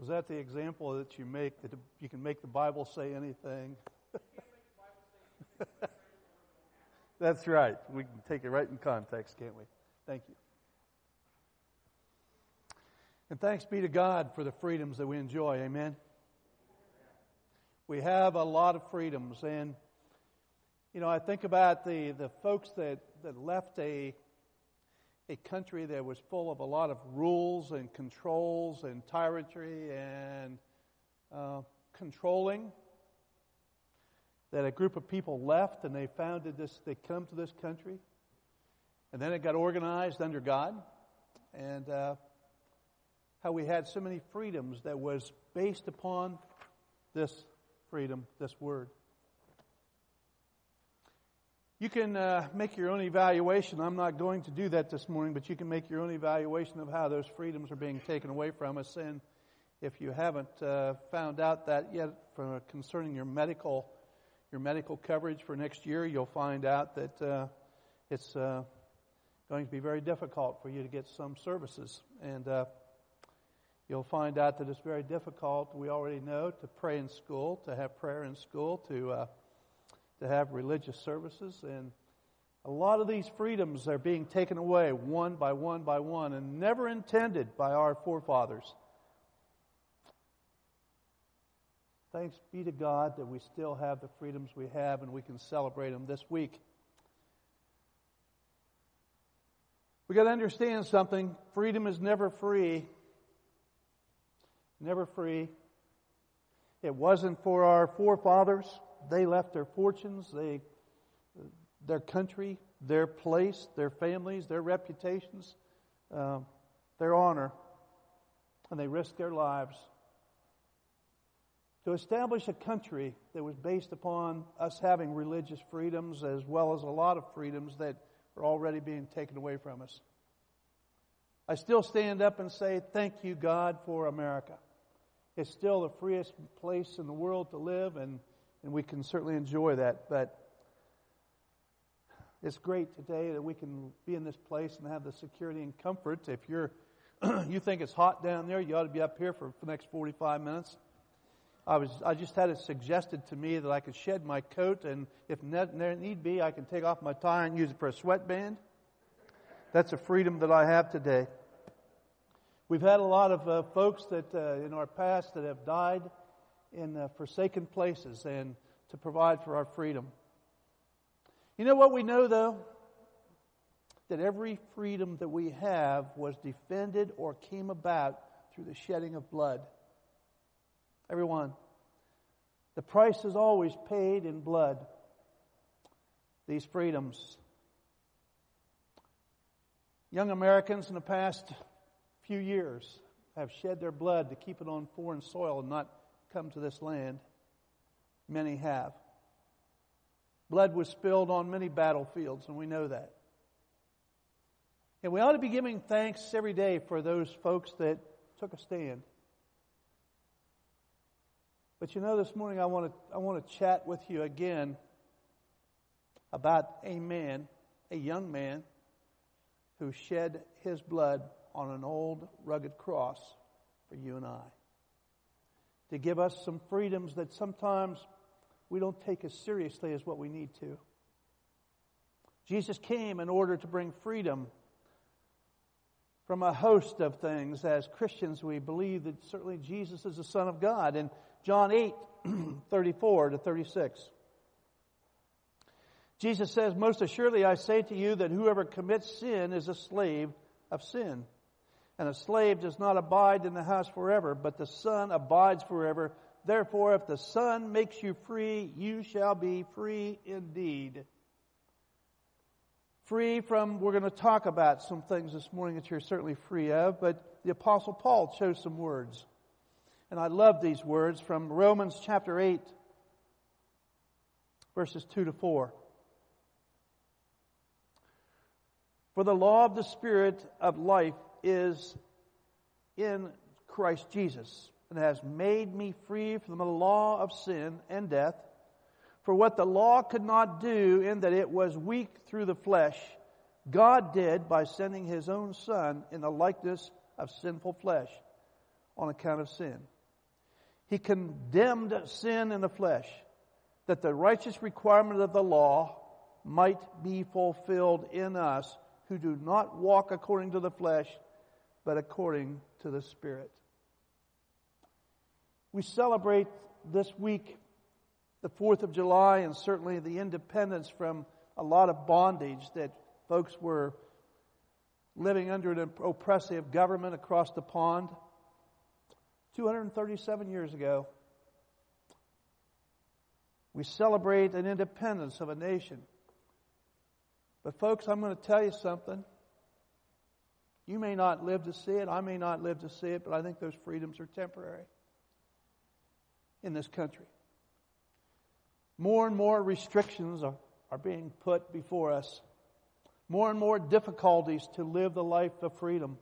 Was that the example that you make, that you can make the Bible say anything? That's right. We can take it right in context, can't we? Thank you. And thanks be to God for the freedoms that we enjoy. Amen? We have a lot of freedoms. And, I think about the folks that left a country that was full of a lot of rules and controls and tyrantry and controlling. That a group of people left and they come to this country. And then it got organized under God. And how we had so many freedoms that was based upon this freedom, this word. You can make your own evaluation. I'm not going to do that this morning, but you can make your own evaluation of how those freedoms are being taken away from us. And if you haven't found out that yet concerning your medical coverage for next year, you'll find out that it's going to be very difficult for you to get some services. And you'll find out that it's very difficult, we already know, to pray in school, to have prayer in school, to have religious services. And a lot of these freedoms are being taken away one by one by one, and never intended by our forefathers. Thanks be to God that we still have the freedoms we have, and we can celebrate them this week. We got to understand something. Freedom is never free. Never free. It wasn't for our forefathers. They left their fortunes, their country, their place, their families, their reputations, their honor, and they risked their lives to establish a country that was based upon us having religious freedoms as well as a lot of freedoms that are already being taken away from us. I still stand up and say, thank you, God, for America. It's still the freest place in the world to live, and we can certainly enjoy that. But it's great today that we can be in this place and have the security and comfort. If you think it's hot down there, you ought to be up here for the next 45 minutes. I just had it suggested to me that I could shed my coat, and if need be, I can take off my tie and use it for a sweatband. That's a freedom that I have today. We've had a lot of folks that in our past that have died in forsaken places and to provide for our freedom. You know what we know, though? That every freedom that we have was defended or came about through the shedding of blood. Everyone. The price is always paid in blood. These freedoms. Young Americans in the past few years have shed their blood to keep it on foreign soil and not come to this land. Many have. Blood was spilled on many battlefields, and we know that. And we ought to be giving thanks every day for those folks that took a stand. But this morning I want to chat with you again about a young man, who shed his blood on an old rugged cross for you and I. To give us some freedoms that sometimes we don't take as seriously as what we need to. Jesus came in order to bring freedom from a host of things. As Christians, we believe that certainly Jesus is the Son of God. In John 8, 34 to 36. Jesus says, most assuredly I say to you that whoever commits sin is a slave of sin. And a slave does not abide in the house forever, but the Son abides forever. Therefore, if the Son makes you free, you shall be free indeed. Free from, we're going to talk about some things this morning that you're certainly free of, but the Apostle Paul chose some words. And I love these words from Romans chapter 8, verses 2 to 4. For the law of the Spirit of life is in Christ Jesus, and has made me free from the law of sin and death. For what the law could not do, in that it was weak through the flesh, God did by sending His own Son in the likeness of sinful flesh on account of sin. He condemned sin in the flesh, that the righteous requirement of the law might be fulfilled in us who do not walk according to the flesh, but according to the Spirit. We celebrate this week the 4th of July and certainly the independence from a lot of bondage that folks were living under an oppressive government across the pond. 237 years ago, we celebrate an independence of a nation. But folks, I'm going to tell you something. You may not live to see it, I may not live to see it, but I think those freedoms are temporary in this country. More and more restrictions are being put before us. More and more difficulties to live the life of freedom.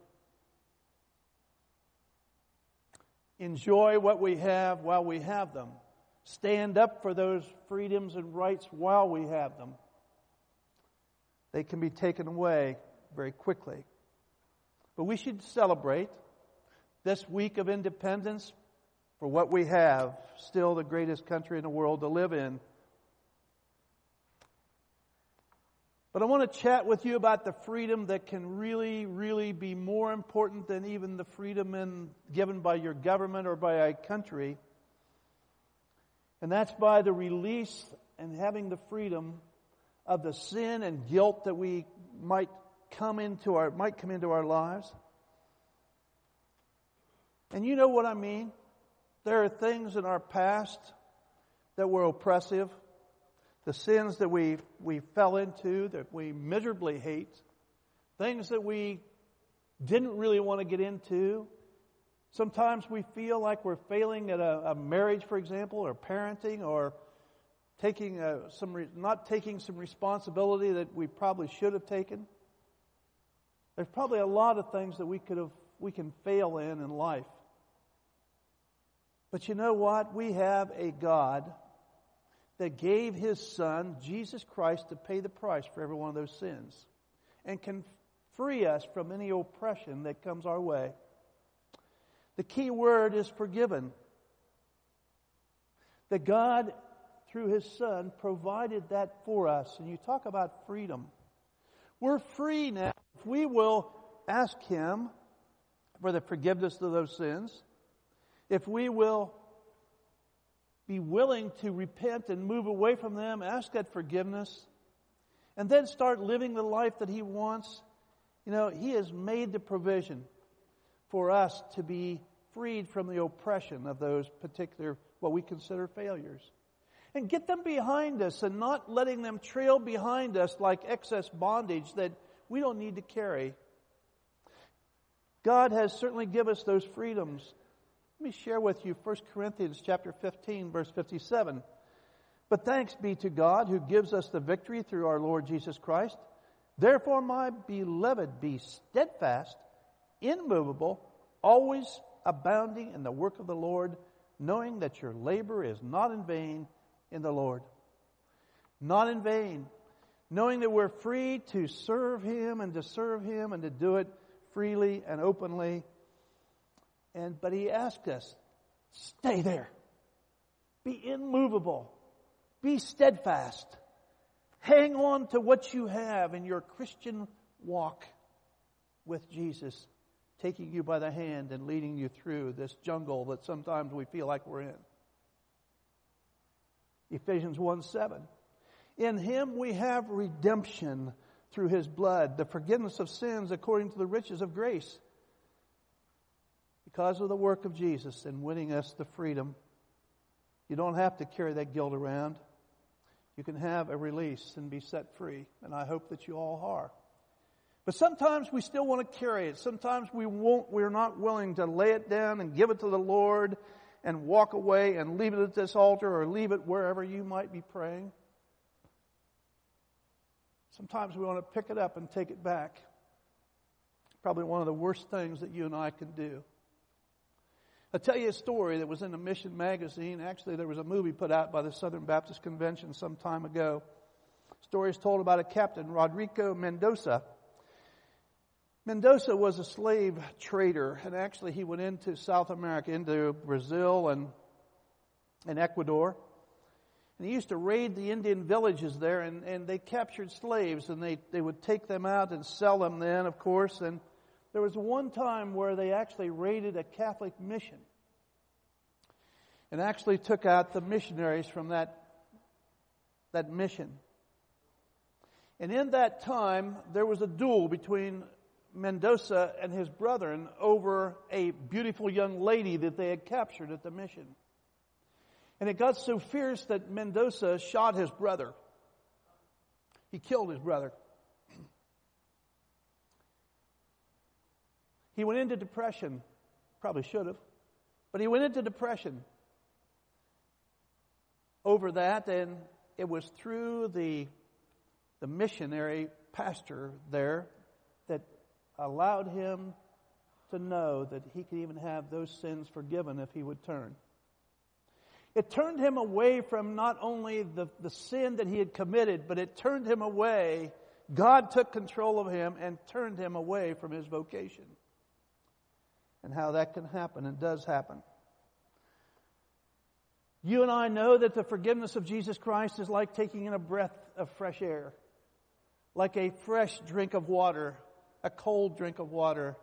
Enjoy what we have while we have them. Stand up for those freedoms and rights while we have them. They can be taken away very quickly. But we should celebrate this week of independence for what we have, still the greatest country in the world to live in. But I want to chat with you about the freedom that can really, really be more important than even the freedom given by your government or by a country. And that's by the release and having the freedom of the sin and guilt that we might come into our lives. And you know what I mean? There are things in our past that were oppressive. The sins that we fell into, that we miserably hate. Things that we didn't really want to get into. Sometimes we feel like we're failing at a marriage, for example, or parenting, or not taking some responsibility that we probably should have taken. There's probably a lot of things that we can fail in life. But you know what? We have a God that gave His Son, Jesus Christ, to pay the price for every one of those sins and can free us from any oppression that comes our way. The key word is forgiven. That God, through His Son, provided that for us. And you talk about freedom. We're free now if we will ask Him for the forgiveness of those sins. If we will be willing to repent and move away from them, ask that forgiveness, and then start living the life that He wants. You know, He has made the provision for us to be freed from the oppression of those particular, what we consider failures. And get them behind us and not letting them trail behind us like excess bondage that we don't need to carry. God has certainly given us those freedoms. Let me share with you 1 Corinthians chapter 15, verse 57. But thanks be to God who gives us the victory through our Lord Jesus Christ. Therefore, my beloved, be steadfast, immovable, always abounding in the work of the Lord, knowing that your labor is not in vain in the Lord. Not in vain. Knowing that we're free to serve Him and to do it freely and openly. But He asked us, stay there. Be immovable. Be steadfast. Hang on to what you have in your Christian walk with Jesus, taking you by the hand and leading you through this jungle that sometimes we feel like we're in. Ephesians 1:7. In Him we have redemption through His blood, the forgiveness of sins according to the riches of grace. Because of the work of Jesus in winning us the freedom, you don't have to carry that guilt around. You can have a release and be set free. And I hope that you all are. But sometimes we still want to carry it. Sometimes we're not willing to lay it down and give it to the Lord and walk away and leave it at this altar or leave it wherever you might be praying. Sometimes we want to pick it up and take it back. Probably one of the worst things that you and I can do. I'll tell you a story that was in a Mission magazine. Actually, there was a movie put out by the Southern Baptist Convention some time ago. The story is told about a captain, Rodrigo Mendoza. Mendoza was a slave trader, and actually he went into South America, into Brazil, and in Ecuador. And he used to raid the Indian villages there, and they captured slaves, and they would take them out and sell them then, of course. And there was one time where they actually raided a Catholic mission and actually took out the missionaries from that mission. And in that time, there was a duel between Mendoza and his brethren over a beautiful young lady that they had captured at the mission. And it got so fierce that Mendoza shot his brother. He killed his brother. He went into depression. Probably should have. But he went into depression over that, and it was through the missionary pastor there that allowed him to know that he could even have those sins forgiven if he would turn. It turned him away from not only the sin that he had committed, but it turned him away. God took control of him and turned him away from his vocation. And how that can happen, and does happen. You and I know that the forgiveness of Jesus Christ is like taking in a breath of fresh air, like a fresh drink of water, a cold drink of water.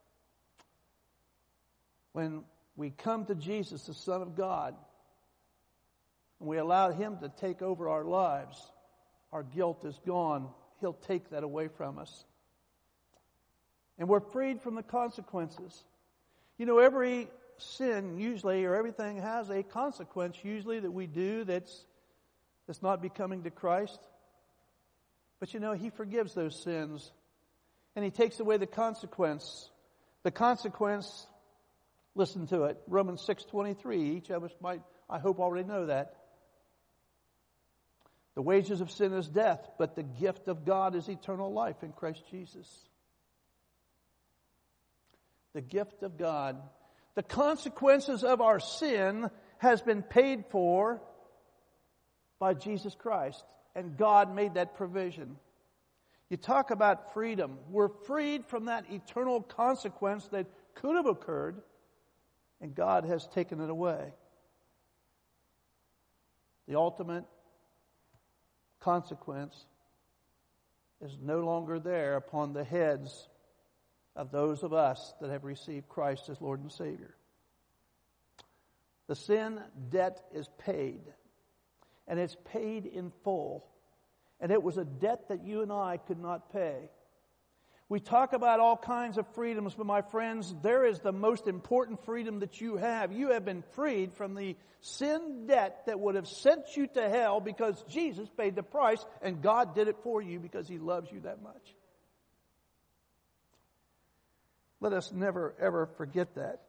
When we come to Jesus, the Son of God, and we allow Him to take over our lives, our guilt is gone. He'll take that away from us. And we're freed from the consequences. You know, every sin usually, or everything has a consequence usually that we do that's not becoming to Christ. But you know, He forgives those sins. And He takes away the consequence. The consequence, listen to it, Romans 6:23. Each of us might, I hope, already know that. The wages of sin is death, but the gift of God is eternal life in Christ Jesus. The gift of God. The consequences of our sin has been paid for by Jesus Christ. And God made that provision. You talk about freedom. We're freed from that eternal consequence that could have occurred, and God has taken it away. The ultimate consequence is no longer there upon the heads of those of us that have received Christ as Lord and Savior. The sin debt is paid, and it's paid in full. And it was a debt that you and I could not pay. We talk about all kinds of freedoms, but my friends, there is the most important freedom that you have. You have been freed from the sin debt that would have sent you to hell because Jesus paid the price and God did it for you because He loves you that much. Let us never, ever forget that.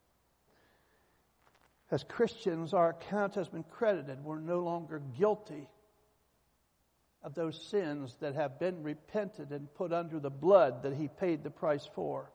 As Christians, our account has been credited. We're no longer guilty of those sins that have been repented and put under the blood that He paid the price for.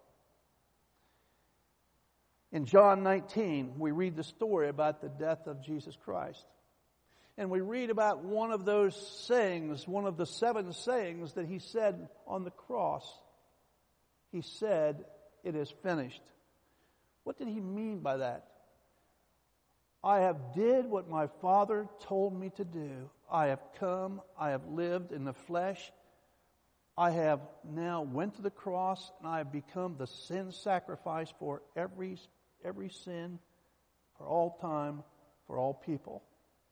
In John 19, we read the story about the death of Jesus Christ. And we read about one of those sayings, one of the 7 sayings that He said on the cross. He said, "It is finished." What did He mean by that? I have did what my Father told me to do. I have come, I have lived in the flesh. I have now went to the cross and I have become the sin sacrifice for every sin, for all time, for all people.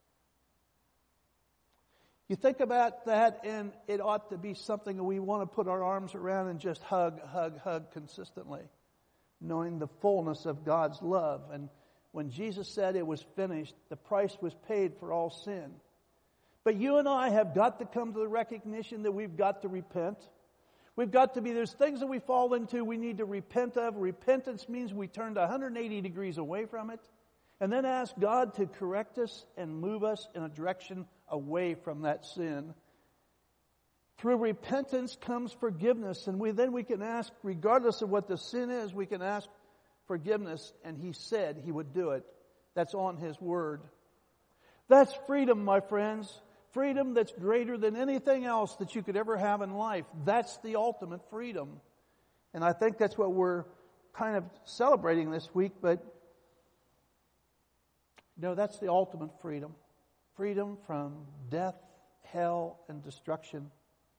You think about that and it ought to be something that we want to put our arms around and just hug consistently, knowing the fullness of God's love. And when Jesus said it was finished, the price was paid for all sin. But you and I have got to come to the recognition that we've got to repent. We've got to be, there's things that we fall into we need to repent of. Repentance means we turned 180 degrees away from it and then ask God to correct us and move us in a direction away from that sin. Through repentance comes forgiveness, and we can ask, regardless of what the sin is, we can ask forgiveness, and He said He would do it. That's on His word. That's freedom, my friends. Freedom that's greater than anything else that you could ever have in life. That's the ultimate freedom. And I think that's what we're kind of celebrating this week. But No, that's the ultimate freedom. Freedom from death, hell, and destruction.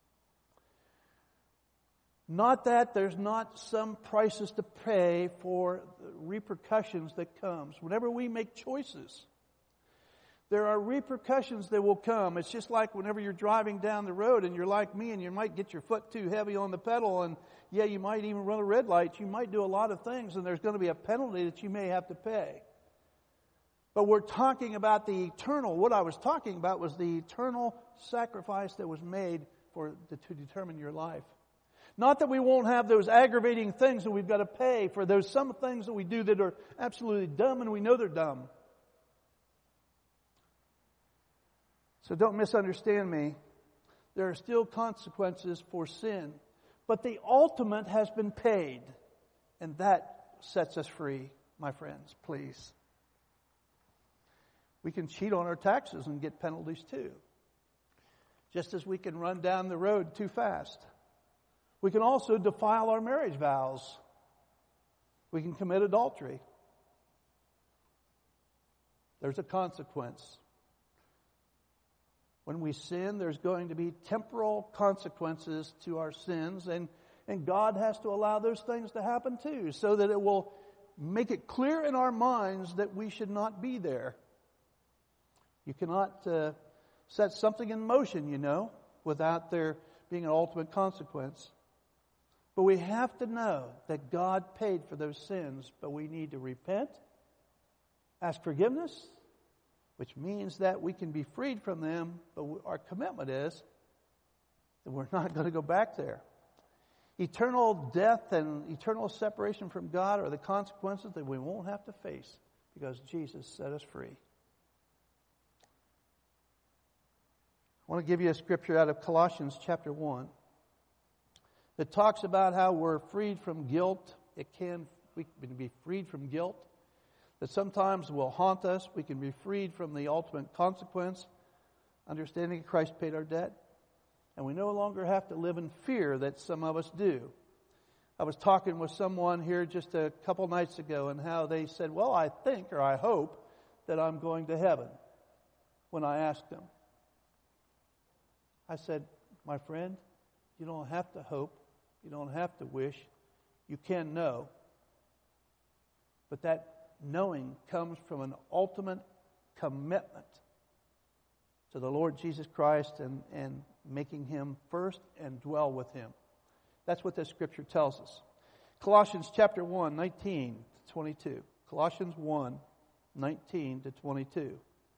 Not that there's not some prices to pay for the repercussions that comes. Whenever we make choices, there are repercussions that will come. It's just like whenever you're driving down the road and you're like me and you might get your foot too heavy on the pedal, and yeah, you might even run a red light. You might do a lot of things, and there's going to be a penalty that you may have to pay. But we're talking about the eternal. What I was talking about was the eternal sacrifice that was made to determine your life. Not that we won't have those aggravating things that we've got to pay for those some things that we do that are absolutely dumb, and we know they're dumb. So don't misunderstand me. There are still consequences for sin. But the ultimate has been paid. And that sets us free, my friends, please. We can cheat on our taxes and get penalties too. Just as we can run down the road too fast. We can also defile our marriage vows. We can commit adultery. There's a consequence. When we sin, there's going to be temporal consequences to our sins, and God has to allow those things to happen too, so that it will make it clear in our minds that we should not be there. You cannot set something in motion, without there being an ultimate consequence. But we have to know that God paid for those sins, but we need to repent, ask forgiveness, which means that we can be freed from them, but our commitment is that we're not going to go back there. Eternal death and eternal separation from God are the consequences that we won't have to face because Jesus set us free. I want to give you a scripture out of Colossians chapter 1 that talks about how we're freed from guilt. We can be freed from guilt that sometimes will haunt us. We can be freed from the ultimate consequence, understanding that Christ paid our debt. And we no longer have to live in fear that some of us do. I was talking with someone here just a couple nights ago and how they said, well, I think or I hope that I'm going to heaven when I asked them. I said, my friend, you don't have to hope. You don't have to wish. You can know. But that knowing comes from an ultimate commitment to the Lord Jesus Christ and making Him first and dwell with Him. That's what this scripture tells us. Colossians chapter 1, 19 to 22. Colossians 1, 19 to 22.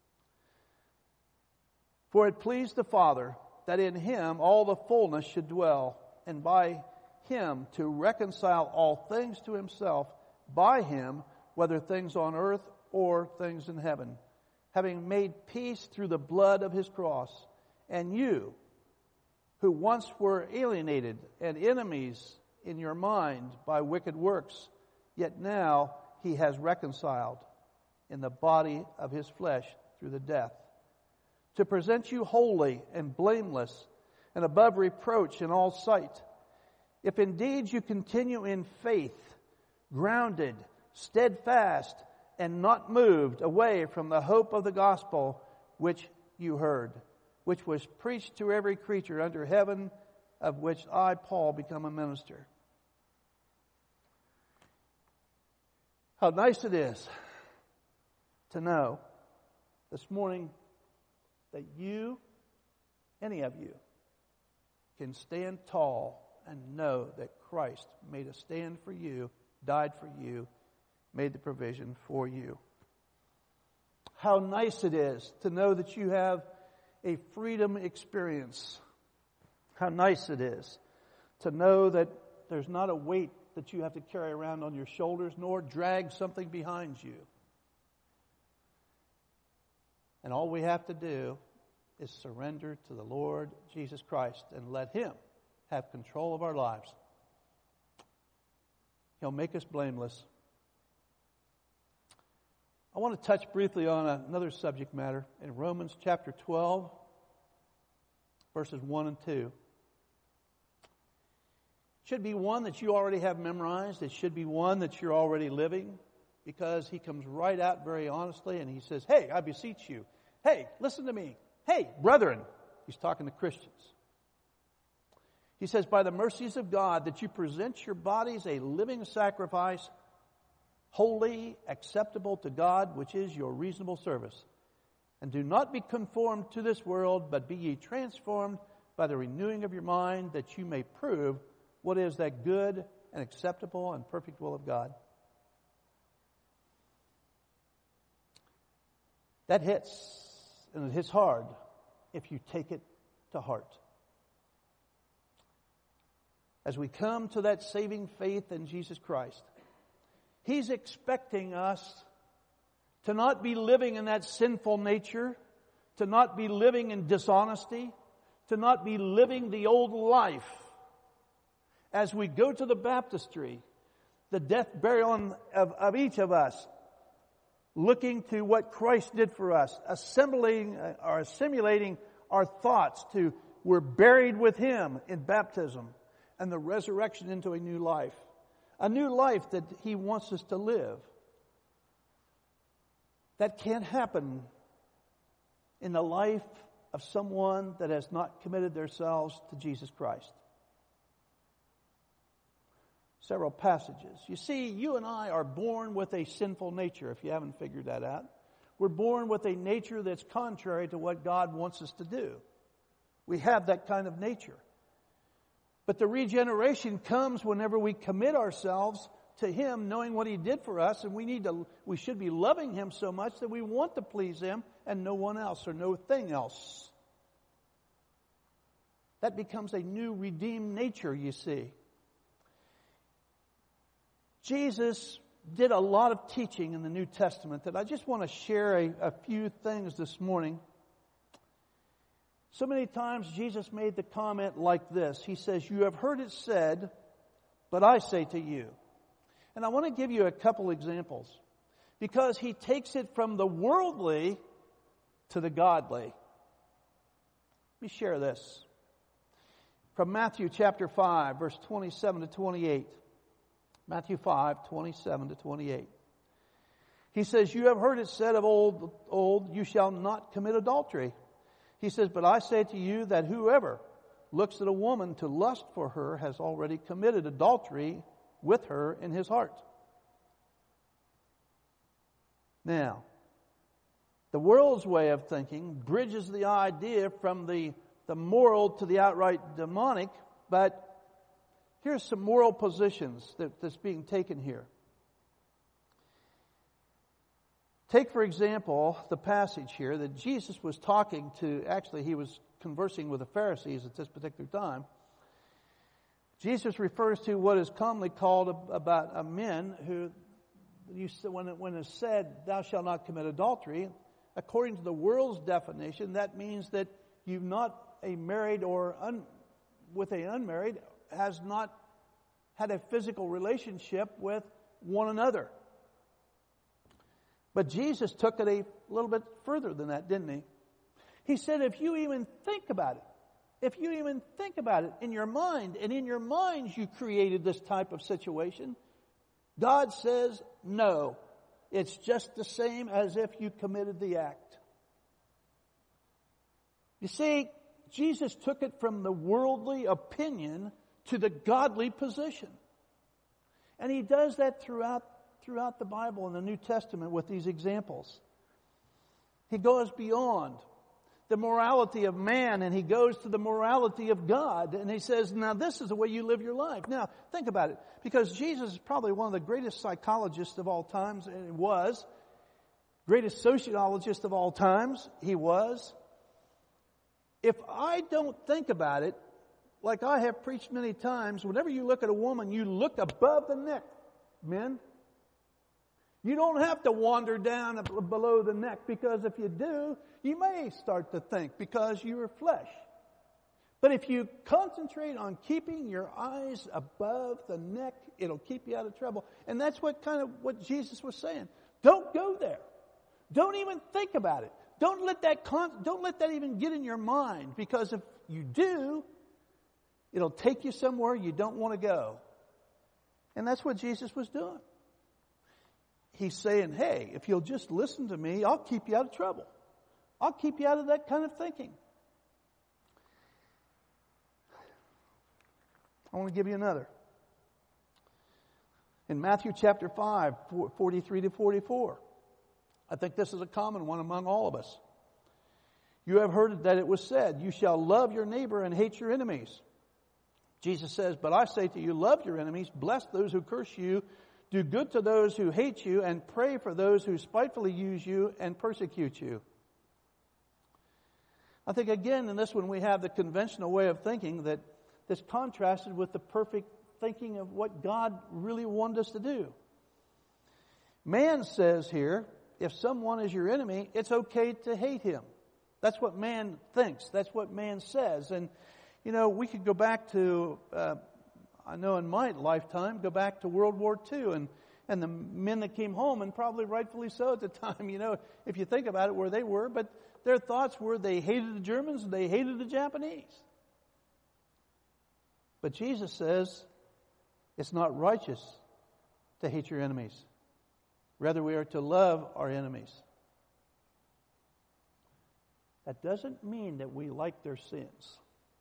For it pleased the Father that in Him all the fullness should dwell, and by Him to reconcile all things to Himself, by Him, whether things on earth or things in heaven, having made peace through the blood of His cross. And you, who once were alienated and enemies in your mind by wicked works, yet now He has reconciled in the body of His flesh through the death, to present you holy and blameless and above reproach in all sight, if indeed you continue in faith, grounded, steadfast, and not moved away from the hope of the gospel which you heard, which was preached to every creature under heaven, of which I, Paul, become a minister. How nice it is to know this morning that you, any of you, can stand tall and know that Christ made a stand for you, died for you, made the provision for you. How nice it is to know that you have a freedom experience. How nice it is to know that there's not a weight that you have to carry around on your shoulders, nor drag something behind you. And all we have to do is surrender to the Lord Jesus Christ and let Him have control of our lives. He'll make us blameless. I want to touch briefly on another subject matter in Romans chapter 12, verses 1 and 2. It should be one that you already have memorized. It should be one that you're already living. because he comes right out very honestly and he says, hey, I beseech you. Hey, listen to me. Hey, brethren. He's talking to Christians. He says, by the mercies of God, that you present your bodies a living sacrifice, holy, acceptable to God, which is your reasonable service. And do not be conformed to this world, but be ye transformed by the renewing of your mind, that you may prove what is that good and acceptable and perfect will of God. That hits, and it hits hard if you take it to heart. As we come to that saving faith in Jesus Christ, He's expecting us to not be living in that sinful nature, to not be living in dishonesty, to not be living the old life. As we go to the baptistry, the death, burial of each of us, looking to what Christ did for us, assimilating our thoughts to we're buried with Him in baptism and the resurrection into a new life that He wants us to live. That can't happen in the life of someone that has not committed themselves to Jesus Christ. Several passages. You see, you and I are born with a sinful nature, if you haven't figured that out. We're born with a nature that's contrary to what God wants us to do. We have that kind of nature. But the regeneration comes whenever we commit ourselves to Him, knowing what He did for us, and we should be loving Him so much that we want to please Him and no one else or no thing else. That becomes a new redeemed nature, you see. Jesus did a lot of teaching in the New Testament that I just want to share a few things this morning. So many times Jesus made the comment like this. He says, you have heard it said, but I say to you. And I want to give you a couple examples because He takes it from the worldly to the godly. Let me share this. From Matthew chapter 5, verse 27 to 28. Matthew 5, 27 to 28. He says, you have heard it said of old, you shall not commit adultery. He says, but I say to you that whoever looks at a woman to lust for her has already committed adultery with her in his heart. Now, the world's way of thinking bridges the idea from the moral to the outright demonic, but here's some moral positions that's being taken here. Take, for example, the passage here that Jesus was talking to, actually he was conversing with the Pharisees at this particular time. Jesus refers to what is commonly called about a men who, when it's said, thou shalt not commit adultery, according to the world's definition, that means that you've not a married or with an unmarried has not had a physical relationship with one another. But Jesus took it a little bit further than that, didn't He? He said, if you even think about it in your mind, and in your minds you created this type of situation, God says, no, it's just the same as if you committed the act. You see, Jesus took it from the worldly opinion to the godly position. And He does that throughout the Bible and the New Testament with these examples. He goes beyond the morality of man and He goes to the morality of God. And He says, now this is the way you live your life. Now, think about it. Because Jesus is probably one of the greatest psychologists of all times, and He was. Greatest sociologist of all times, He was. If I don't think about it, like I have preached many times, whenever you look at a woman, you look above the neck, men. You don't have to wander down below the neck, because if you do, you may start to think because you are flesh. But if you concentrate on keeping your eyes above the neck, it'll keep you out of trouble. And that's what Jesus was saying. Don't go there. Don't even think about it. Don't let that even get in your mind, because if you do, it'll take you somewhere you don't want to go. And that's what Jesus was doing. he's saying, hey, if you'll just listen to me, I'll keep you out of trouble. I'll keep you out of that kind of thinking. I want to give you another. In Matthew chapter 5, 43 to 44, I think this is a common one among all of us. You have heard that it was said, you shall love your neighbor and hate your enemies. Jesus says, but I say to you, love your enemies, bless those who curse you, do good to those who hate you, and pray for those who spitefully use you and persecute you. I think again in this one we have the conventional way of thinking that's contrasted with the perfect thinking of what God really wanted us to do. Man says here, if someone is your enemy, it's okay to hate him. That's what man thinks. That's what man says. And, we could go back to, I know in my lifetime, go back to World War II and the men that came home, and probably rightfully so at the time, if you think about it, where they were. But their thoughts were they hated the Germans and they hated the Japanese. But Jesus says it's not righteous to hate your enemies. Rather, we are to love our enemies. That doesn't mean that we like their sins.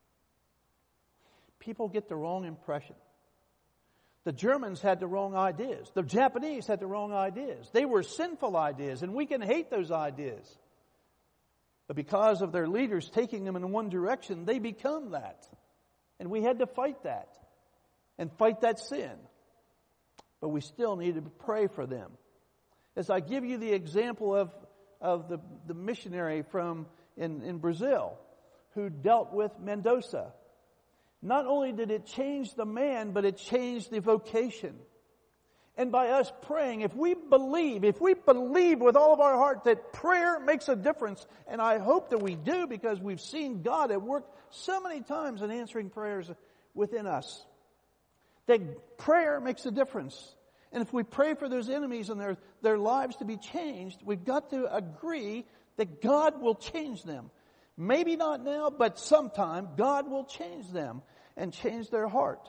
People get the wrong impression. The Germans had the wrong ideas. The Japanese had the wrong ideas. They were sinful ideas, and we can hate those ideas. But because of their leaders taking them in one direction, they become that. And we had to fight that and fight that sin. But we still need to pray for them. As I give you the example of the missionary in Brazil who dealt with Mendoza, not only did it change the man, but it changed the vocation. And by us praying, if we believe with all of our heart that prayer makes a difference, and I hope that we do because we've seen God at work so many times in answering prayers within us, that prayer makes a difference. And if we pray for those enemies and their lives to be changed, we've got to agree that God will change them. Maybe not now, but sometime God will change them and change their heart.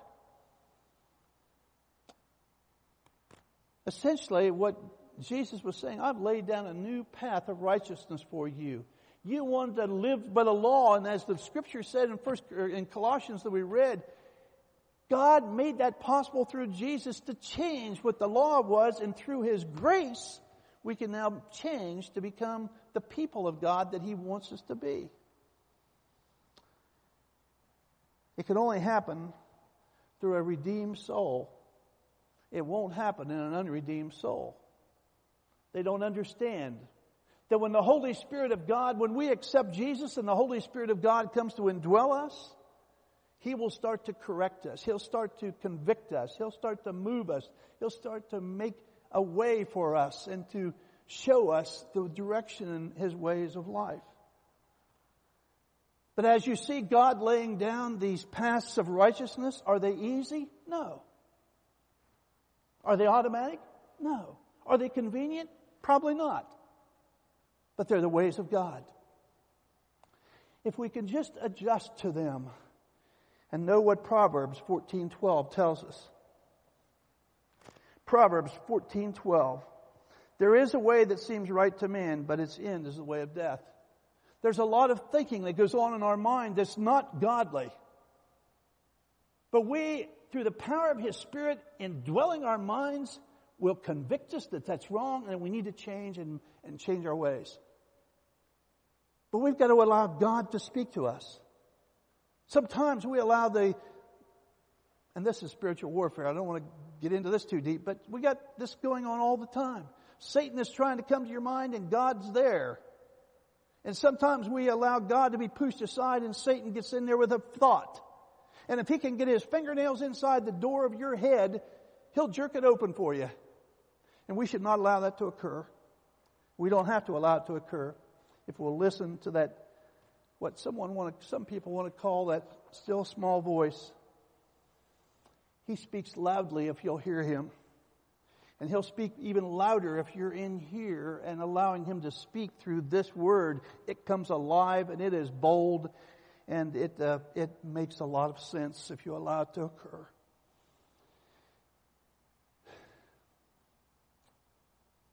Essentially, what Jesus was saying, I've laid down a new path of righteousness for you. You wanted to live by the law, and as the Scripture said in Colossians that we read, God made that possible through Jesus to change what the law was, and through His grace, we can now change to become the people of God that He wants us to be. It can only happen through a redeemed soul. It won't happen in an unredeemed soul. They don't understand that when the Holy Spirit of God, when we accept Jesus and the Holy Spirit of God comes to indwell us, He will start to correct us. He'll start to convict us. He'll start to move us. He'll start to make a way for us and to show us the direction in His ways of life. But as you see God laying down these paths of righteousness, are they easy? No. Are they automatic? No. Are they convenient? Probably not. But they're the ways of God. If we can just adjust to them and know what Proverbs 14:12 tells us. Proverbs 14:12. There is a way that seems right to man, but its end is the way of death. There's a lot of thinking that goes on in our mind that's not godly. But we, through the power of His Spirit indwelling our minds, will convict us that that's wrong and we need to change and change our ways. But we've got to allow God to speak to us. Sometimes we allow and this is spiritual warfare. I don't want to get into this too deep, but we got this going on all the time. Satan is trying to come to your mind and God's there. And sometimes we allow God to be pushed aside and Satan gets in there with a thought. And if he can get his fingernails inside the door of your head, he'll jerk it open for you. And we should not allow that to occur. We don't have to allow it to occur if we'll listen to that, what some people want to call that still small voice. He speaks loudly if you'll hear Him. And He'll speak even louder if you're in here and allowing Him to speak through this word. It comes alive and it is bold and it makes a lot of sense if you allow it to occur.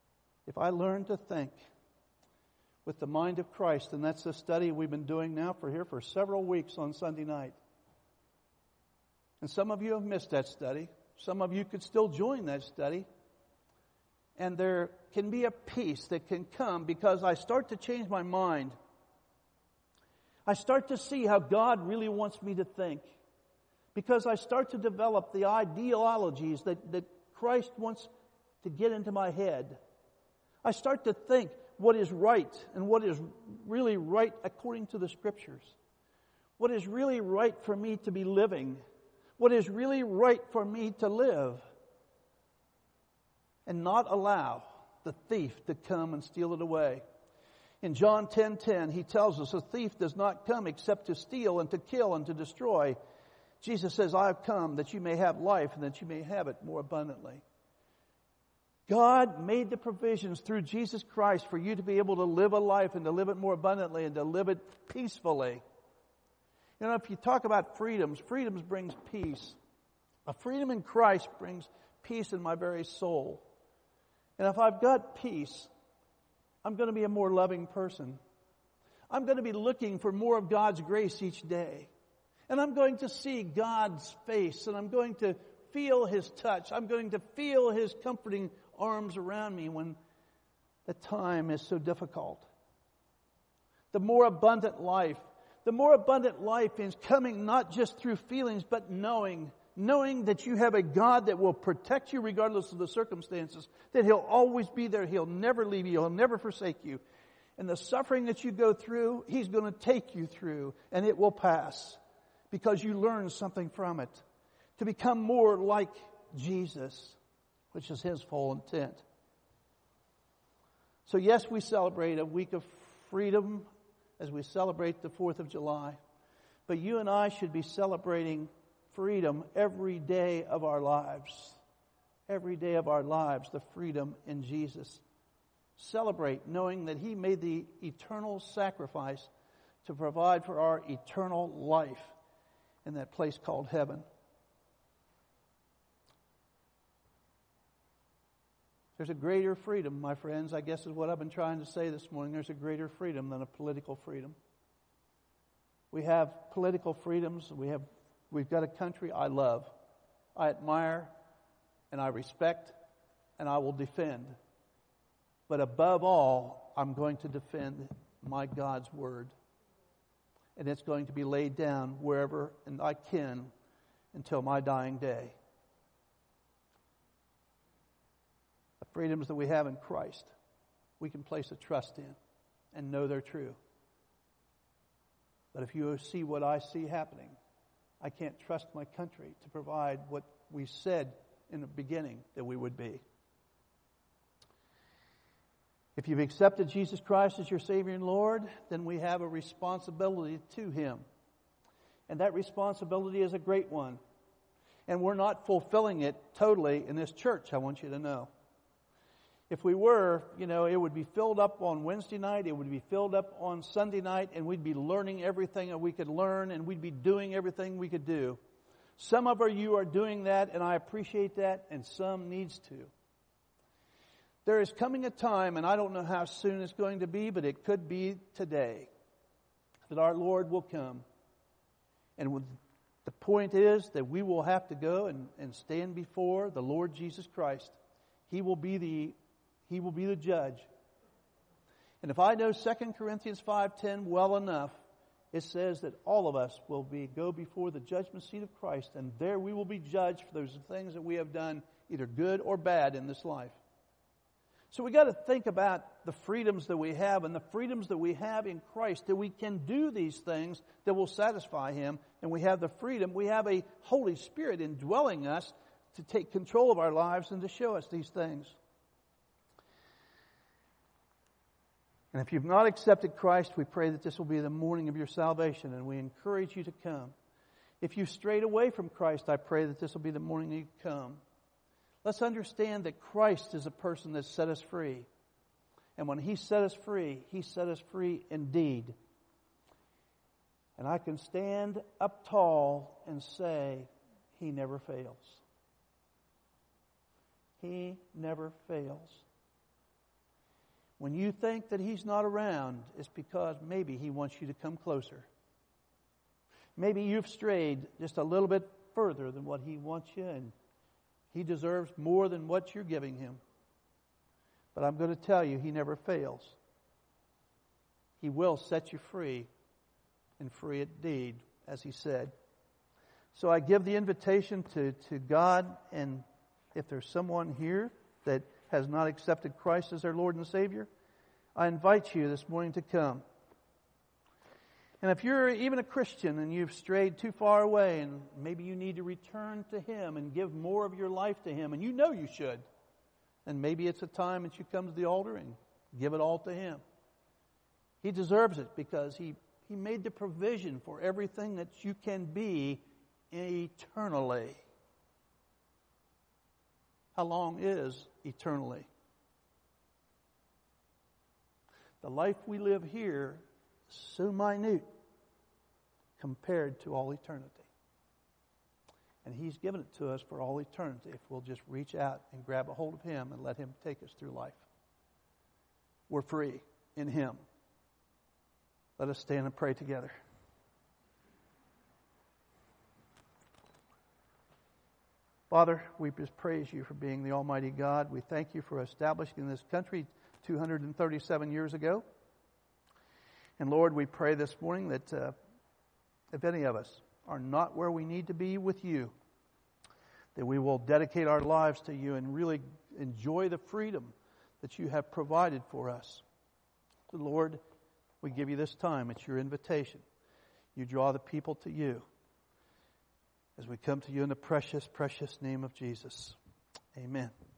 if I learn to think with the mind of Christ, and that's the study we've been doing now for several weeks on Sunday night. And some of you have missed that study. Some of you could still join that study. And there can be a peace that can come because I start to change my mind. I start to see how God really wants me to think. Because I start to develop the ideologies that Christ wants to get into my head. I start to think what is right and what is really right according to the Scriptures. What is really right for me to be living. What is really right for me to live. And not allow the thief to come and steal it away. In John 10:10, he tells us, a thief does not come except to steal and to kill and to destroy. Jesus says, I have come that you may have life and that you may have it more abundantly. God made the provisions through Jesus Christ for you to be able to live a life and to live it more abundantly and to live it peacefully. You know, if you talk about freedoms brings peace. A freedom in Christ brings peace in my very soul. And if I've got peace, I'm going to be a more loving person. I'm going to be looking for more of God's grace each day. And I'm going to see God's face, and I'm going to feel His touch. I'm going to feel His comforting arms around me when the time is so difficult. The more abundant life is coming not just through feelings, but knowing that you have a God that will protect you regardless of the circumstances, that He'll always be there, He'll never leave you, He'll never forsake you. And the suffering that you go through, He's going to take you through, and it will pass because you learn something from it to become more like Jesus, which is His full intent. So yes, we celebrate a week of freedom as we celebrate the 4th of July. But you and I should be celebrating freedom every day of our lives. Every day of our lives, the freedom in Jesus. Celebrate knowing that He made the eternal sacrifice to provide for our eternal life in that place called heaven. There's a greater freedom, my friends, I guess is what I've been trying to say this morning. There's a greater freedom than a political freedom. We have political freedoms. We've got a country I love, I admire, and I respect, and I will defend. But above all, I'm going to defend my God's Word. And it's going to be laid down wherever and I can until my dying day. The freedoms that we have in Christ, we can place a trust in and know they're true. But if you see what I see happening, I can't trust my country to provide what we said in the beginning that we would be. If you've accepted Jesus Christ as your Savior and Lord, then we have a responsibility to Him. And that responsibility is a great one. And we're not fulfilling it totally in this church, I want you to know. If we were, it would be filled up on Wednesday night, it would be filled up on Sunday night, and we'd be learning everything that we could learn, and we'd be doing everything we could do. Some of you are doing that, and I appreciate that, and some needs to. There is coming a time, and I don't know how soon it's going to be, but it could be today, that our Lord will come. And the point is that we will have to go and stand before the Lord Jesus Christ. He will be the judge. And if I know 2 Corinthians 5:10 well enough, it says that all of us will go before the judgment seat of Christ, and there we will be judged for those things that we have done, either good or bad, in this life. So we got to think about the freedoms that we have and the freedoms that we have in Christ, that we can do these things that will satisfy Him, and we have the freedom. We have a Holy Spirit indwelling us to take control of our lives and to show us these things. And if you've not accepted Christ, we pray that this will be the morning of your salvation, and we encourage you to come. If you've strayed away from Christ, I pray that this will be the morning you come. Let's understand that Christ is a person that set us free. And when He set us free indeed. And I can stand up tall and say, He never fails. He never fails. When you think that He's not around, it's because maybe He wants you to come closer. Maybe you've strayed just a little bit further than what He wants you, and He deserves more than what you're giving Him. But I'm going to tell you, He never fails. He will set you free, and free indeed, as He said. So I give the invitation to God, and if there's someone here that has not accepted Christ as their Lord and Savior, I invite you this morning to come. And if you're even a Christian and you've strayed too far away, and maybe you need to return to Him and give more of your life to Him, and you know you should, and maybe it's a time that you come to the altar and give it all to Him. He deserves it because He made the provision for everything that you can be eternally. How long is eternally? The life we live here is so minute compared to all eternity. And He's given it to us for all eternity if we'll just reach out and grab a hold of Him and let Him take us through life. We're free in Him. Let us stand and pray together. Father, we just praise You for being the Almighty God. We thank You for establishing this country 237 years ago. And Lord, we pray this morning that if any of us are not where we need to be with You, that we will dedicate our lives to You and really enjoy the freedom that You have provided for us. Lord, we give You this time. It's Your invitation. You draw the people to You. As we come to You in the precious, precious name of Jesus. Amen.